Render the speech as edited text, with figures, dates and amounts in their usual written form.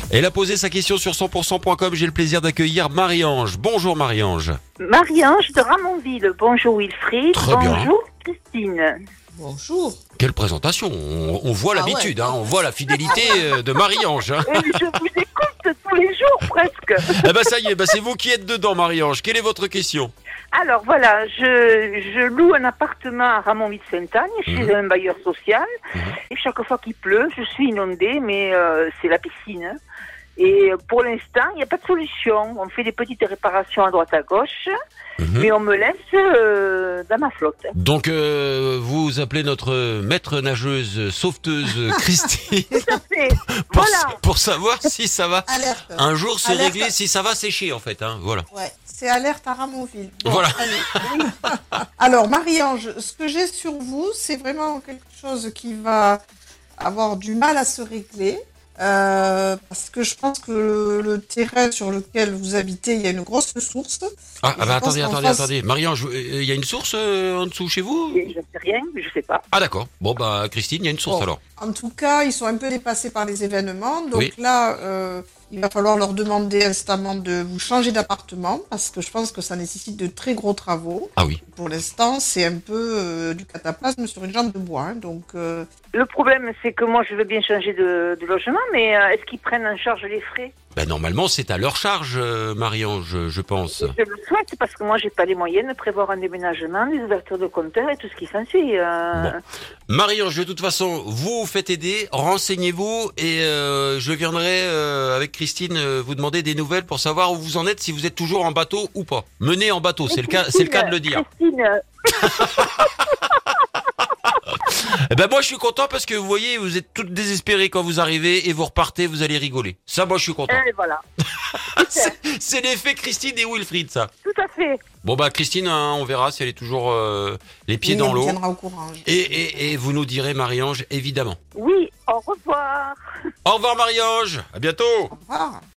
Elle a posé sa question sur 100%.com. J'ai le plaisir d'accueillir Marie-Ange. Bonjour Marie-Ange. Marie-Ange de Ramonville. Bonjour Wilfried. Très bien. Bonjour Christine. Bonjour. Quelle présentation. On voit l'habitude, ouais. on voit la fidélité de Marie-Ange. Je vous écoute tous les jours presque. Eh ben ça y est, c'est vous qui êtes dedans Marie-Ange. Quelle est votre question? Alors voilà, je loue un appartement à Ramonville-Sainte-Agne chez un bailleur social. Et chaque fois qu'il pleut, je suis inondée, mais c'est la piscine. Hein. Et pour l'instant, il n'y a pas de solution. On fait des petites réparations à droite à gauche, mais on me laisse dans ma flotte. Donc vous appelez notre maître nageuse sauveteuse Christine Tout à fait. pour, Voilà. pour savoir si ça va Alerte. un jour se Alerte. régler, si ça va sécher en fait. Hein, voilà. Ouais, c'est alerte à Ramonville. Bon, Voilà. allez. Alors, Marie-Ange, ce que j'ai sur vous, c'est vraiment quelque chose qui va avoir du mal à se régler. Parce que je pense que le terrain sur lequel vous habitez, il y a une grosse source. Ah, Et je pense qu'en face- attendez. Marie-Ange, il y a une source en dessous chez vous? Je ne sais rien, je sais pas. Ah d'accord. Bon Christine, il y a une source Bon. alors. En tout cas, ils sont un peu dépassés par les événements. Donc Oui. là, il va falloir leur demander instamment de vous changer d'appartement parce que je pense que ça nécessite de très gros travaux. Ah oui. Pour l'instant, c'est un peu du cataplasme sur une jambe de bois. Hein. Donc, Le problème, c'est que moi, je veux bien changer de logement, mais est-ce qu'ils prennent en charge les frais? Ben normalement c'est à leur charge, Marie-Ange, je pense. Je le souhaite parce que moi, j'ai pas les moyens de prévoir un déménagement, des ouvertures de compteurs et tout ce qui s'ensuit. Bon. Marie-Ange, de toute façon, vous faites aider, renseignez-vous et je viendrai avec Christine vous demander des nouvelles pour savoir où vous en êtes, si vous êtes toujours en bateau ou pas. Menez en bateau, c'est le cas de le dire. Christine, Eh ben moi je suis content parce que vous voyez, vous êtes toutes désespérées quand vous arrivez et vous repartez, vous allez rigoler. Ça, moi je suis content. voilà. C'est l'effet Christine et Wilfried, ça. Tout à fait. Bon Christine, hein, on verra si elle est toujours les pieds oui, dans on l'eau. tiendra au courant. Et vous nous direz Marie-Ange, évidemment. Oui, au revoir. Au revoir Marie-Ange, à bientôt. Au revoir.